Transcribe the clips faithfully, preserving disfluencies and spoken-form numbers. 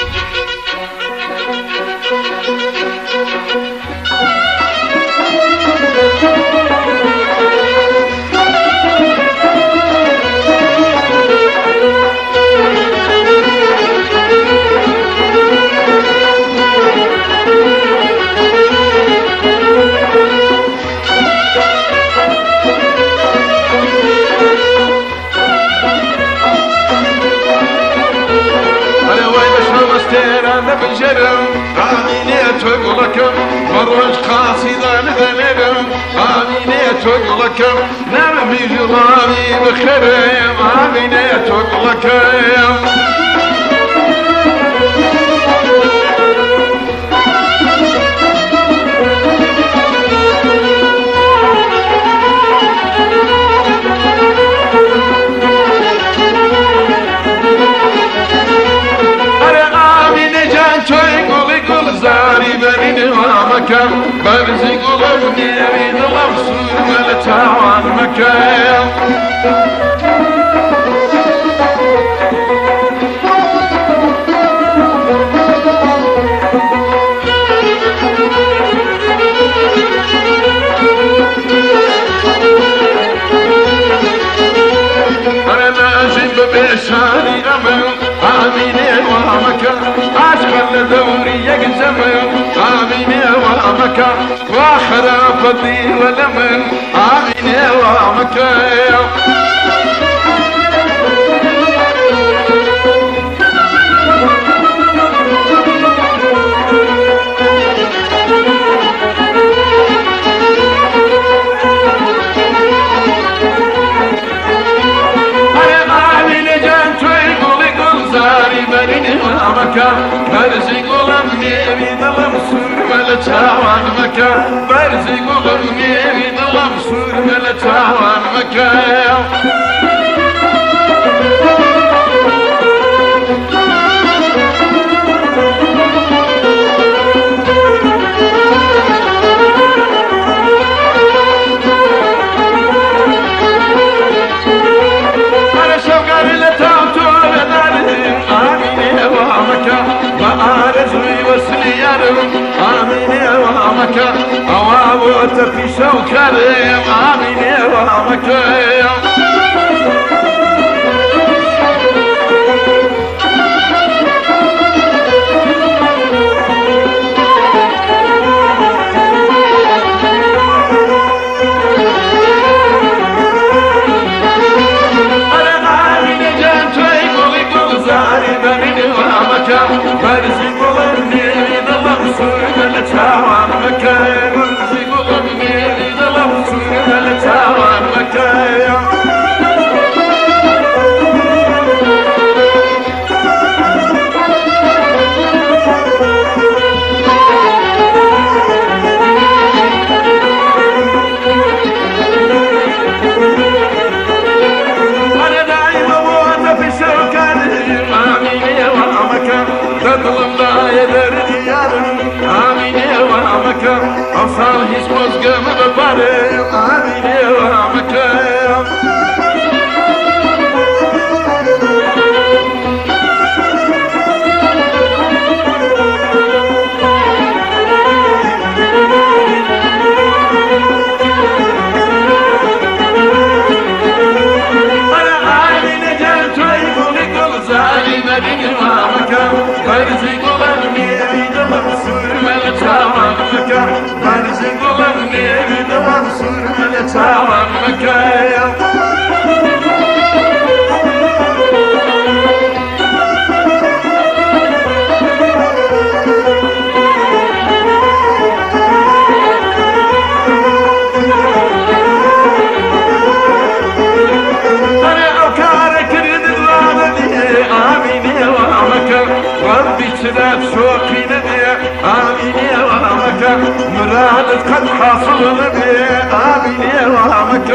بجرم آمینه تقلکم مروج قاصدان ذنرم آمینه تقلکم نرمی جلالي بخرم آمینه تقلکم برزي قلب نيري ضلب سور ملتاوان مكايم أنا ماشي ببيشاني أمل آميني وهمكا عشق دوري يقزمل آميني وهمكا واخر فضي ولمن آميني وهمكا برزي قلم نيري ظلم سور ملتاوان مكا برزي قلم نيري ظلم سور ملتاوان مكا آميني وهمك أوابوت في شوكريم آميني وهمك أصال هيس مزقم بباري آميني وهمك أنا آميني جانت ويقولي كل زالي مديني وهمك برزي قلبني أريد مبسور ملتاوان مكا برزي قلبني أريد مبسور ملتاوان مكا سداد شوقي نبي آميني وهمك مرادت قد حاصل نبي آميني وهمك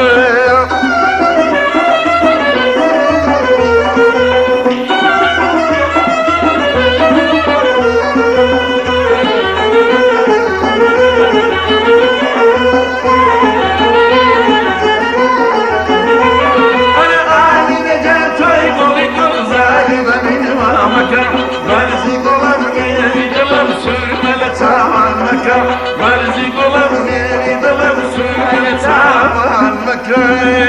أنا آميني جات ويقولي كل زايد من وهمك برزي مکه